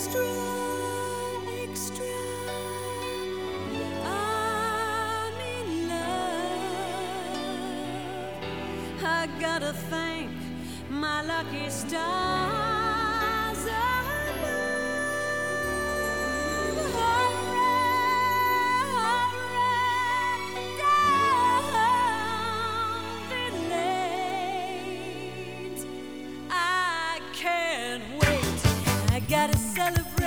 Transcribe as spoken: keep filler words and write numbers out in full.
extra, extra. I'm in love. I gotta thank my lucky stars above. Hurry, hurry, don't be late. I can't wait. I gotta celebrate.